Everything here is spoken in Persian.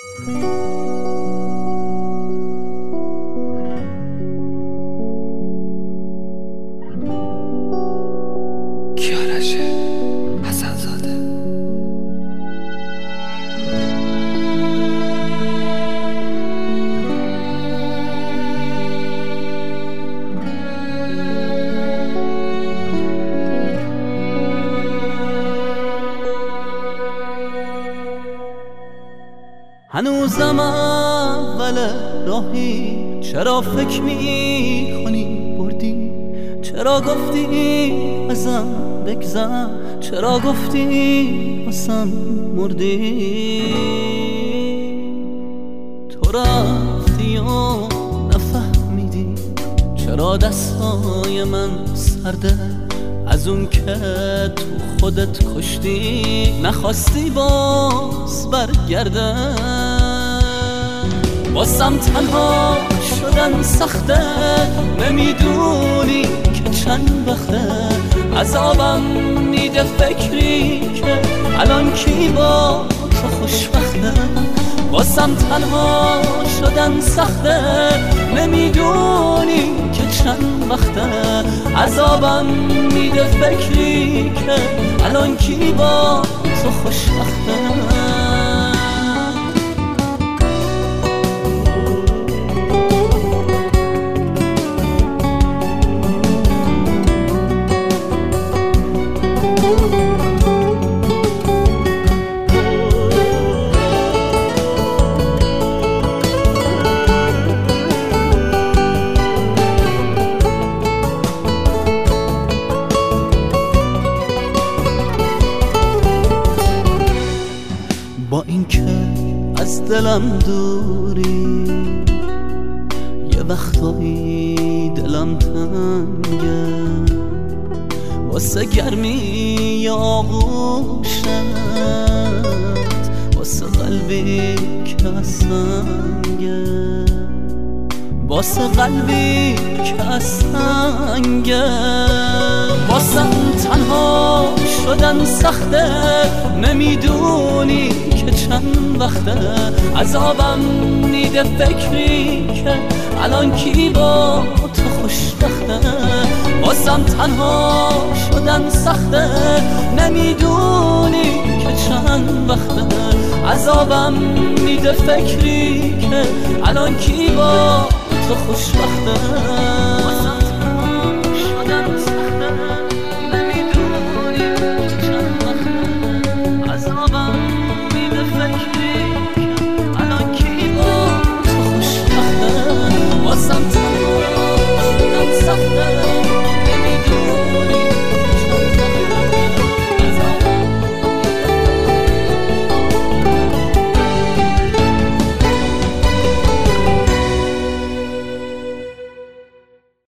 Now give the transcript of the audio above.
هنوزم اول راهی، چرا فکر میکنی بردی؟ چرا گفتی ازم بگذر؟ چرا گفتی واسم مردی؟ تو رفتی و نفهمیدی چرا دستای من سرده؟ از اون که تو خودت کشتی نخواستی باز برگرده. واسم تنها شدن سخته، نمیدونی که چند وقته عذابم میده فکری که الان کی با تو خوشبخته. واسم تنها شدن سخته، نمیدونی که چند وقته عذابم میده فکری که الان کی با تو خوشبخته. با اینکه از دلم دوری، یه وقتایی دلم تنگه واسه گرمی آغوشت، واسه قلبی که از سنگه، واسه قلبی که از سنگه. واسم تنها شدن سخته، نمیدونی که چند وقته عذابم میده فکری که الان کی با تو خوشبخته. واسم تنها شدن سخته، نمیدونی که چند وقته عذابم میده فکری که الان کی با تو خوشبخته. عذابم میده فکری